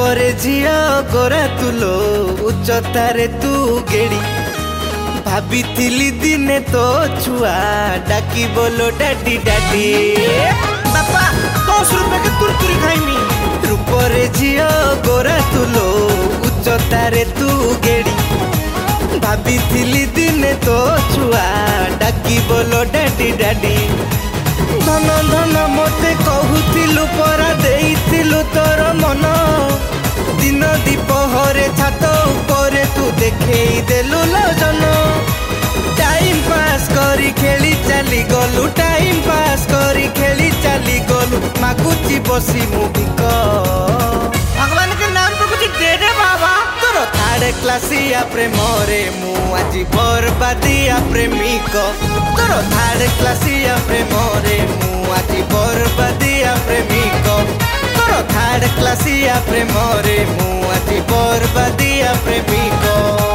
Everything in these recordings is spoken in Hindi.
रूपरे झिया गोरा तुलो उच्चतारे तू गेड़ी भाभी दिने तो छुआ डाकी बोलो डाडी डाडी बापा 10 रुपए के तुरतुरी खाइमी रूपरे झिया गोरा तुलो उच्चतारे तू गेड़ी भाभी दिने तो छुआ डाकी बोलो डाडी डाडी धन धन मते कहूथिलु परा देइथिलु तोर मन दिन दीपहरे छात उपरे तू देखेई देलु लजन टाइम पास करी खेली चली गलु टाइम पास करी खेली चली गलु मागुची बसी मुभिक भगवान के नाम पे कुछ दे दे बाबा तोर थार्ड क्लासिया प्रेम रे मु आज बरबादिया प्रेमिक तोर थार्ड क्लासिया प्रेम रे मु आज बरबादिया प्रेमिक तोर थार्ड क्लासिया प्रेम रे मु आज बरबादिया प्रेमिक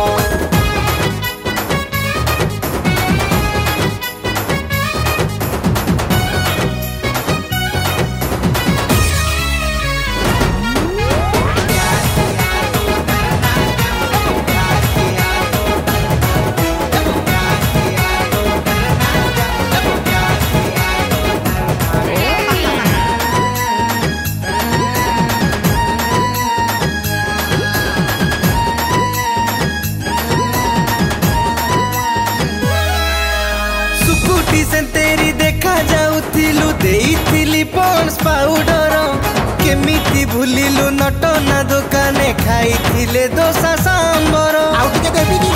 से तेरी देखा जाउथिलु देइथिली पॉन्ड्स पाउडर केमिति भूलिलु नटना दुकाने खाइथिले दोसा सांबर आउ टिके देबी की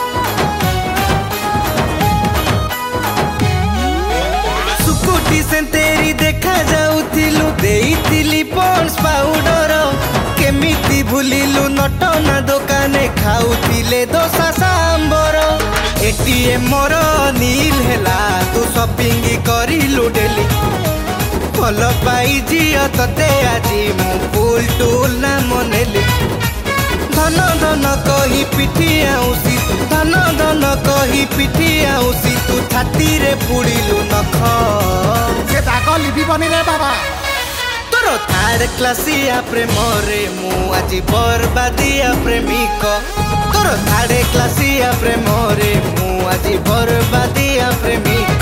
सुकुटी से तेरी देखा जाउथिलु देइथिली पॉन्ड्स पाउडर केमिति भूलिलु नटना दुकाने खाउथिले दोसा सांबर एटीएम मोर नील हेला तू शॉपिंग करिलु डेली भल पाई झियो तते आजी मु फुल टूल ना मनेली धन धन कही पिठी आउसी धन धन कही पिठी आउसी तू छाती रे पुड़िलु नख से दाग लिबी बनी रे बाबा तोर थार्ड क्लासिया प्रेम रे मु आज बरबादिया प्रेमिक तोर थार्ड क्लासिया प्रेम रे मु आज बरबादिया प्रेमिक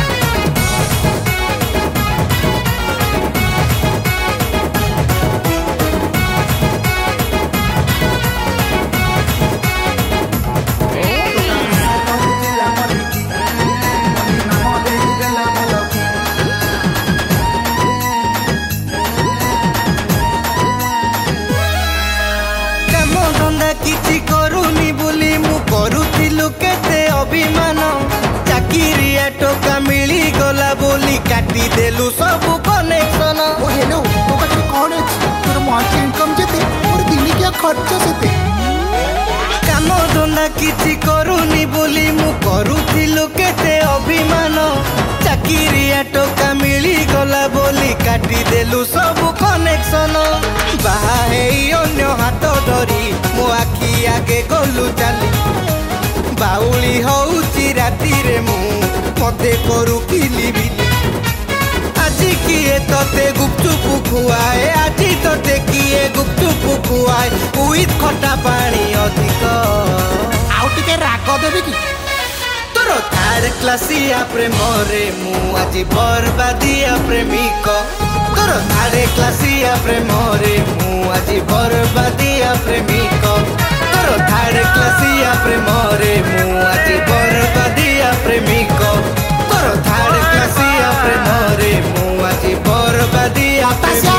किछि करूनी बोली मु करूथिलु केते अभिमान चाकिरिया टोका मिली गला बोली काटी देलु सब कनेक्शन ओ हेलो तो पाखरे कोन अछि तोर मंथली इनकम जेते और दिन के खर्च सेते काम धंदा किछि करूनी बोली मु करूथिलु केते अभिमान चाकिरिया टोका मिली गला बोली काटी देलु सब कनेक्शन बाहा हेई अन्य हाथ धरी मो आखि आगे गलु चाली बाउली होउची राती रे मु मते करू किली बिली आजी किए तते गुपचुप खुआए आजी तते किए गुपचुप खुआए उइथ खटा पानी अधिक आउ टिके राग देबी की तोर थार्ड क्लासिया प्रेम रे मु आज बरबादिया प्रेमिक तोर थार्ड क्लासिया प्रेम रे मु आज बरबादिया प्रेमिक तोर थार्ड क्लासिया प्रेम रे मु आज बरबादिया प्रेमिक तोर थार्ड क्लासिया प्रेम रे मु आज बरबादिया प्रेमिक।